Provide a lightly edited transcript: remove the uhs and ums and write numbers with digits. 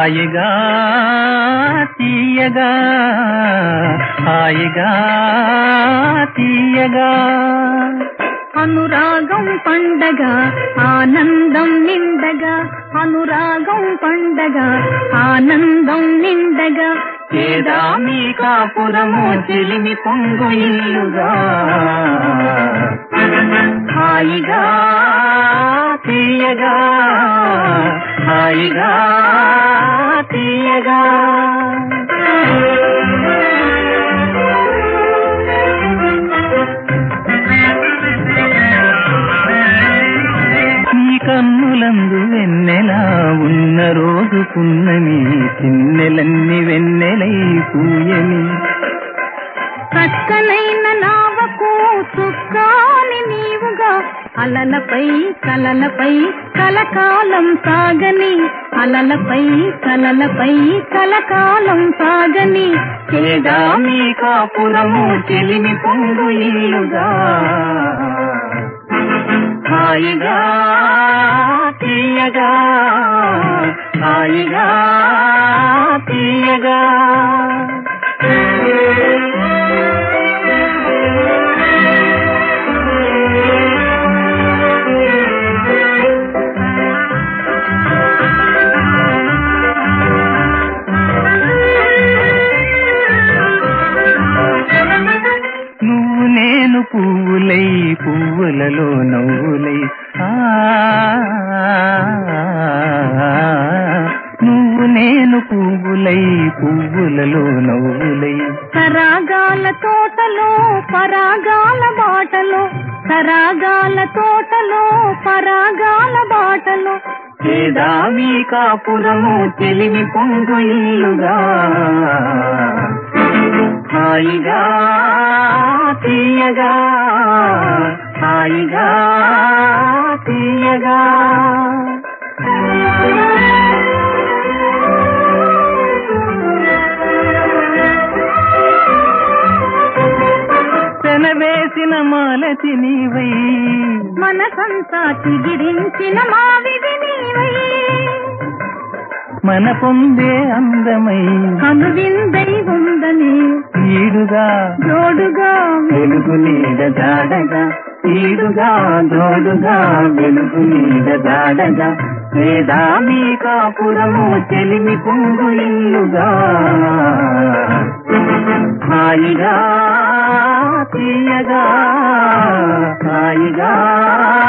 హాయిగా తీయగా హాయిగా తీయగా అనురాగం పండగ ఆనందం నిండగా అనురాగం పండగ ఆనందం నిండగా ఏదా మీ కాపురము చెలిమి పొంగు ఇల్లుగా హాయిగా తీయగా హాయిగా తీయగా నీ కన్నులందు వెన్నెలా ఉన్న రోజు పున్నమి చిన్నెలన్ని వెన్నెలై పూయని చక్కనైన నావకు చుక్కాని నీవుగా అలలపై కలలపై కలకాలం సాగని అలలపై కలలపై కలకాలం సాగని ఏదా మీ కాపురము చెలిమి పొంగు ఇల్లుగా హాయిగా తీయగా హాయిగా తీయగా నువ్వు నేను పువ్వులై పువ్వులలో నవ్వులై నువ్వు నేను పువ్వులై పువ్వులలో నవ్వులై సరాగాల తోటలో పరాగాల బాటలో సరాగాల తోటలో పరాగాల బాటలో ఏదా మీ కాపురము చెలిమి పొంగు ఇల్లుగా హాయిగా తీయగా హాయిగా తీయగా పెనవేసిన మాలతి నీవై మనసంతా చిగిరించిన మావిడి నీవై మన పొందే అందమై కనువిందై ఉందని ఈడుగా జోడుగా వెలుగు నీడ జాడగా ఈడుగా జోడుగా వెలుగు నీడ జాడగా ఏదా మీ కాపురము చెలిమి పొంగు ఇల్లుగా హాయిగా తీయగా హాయిగా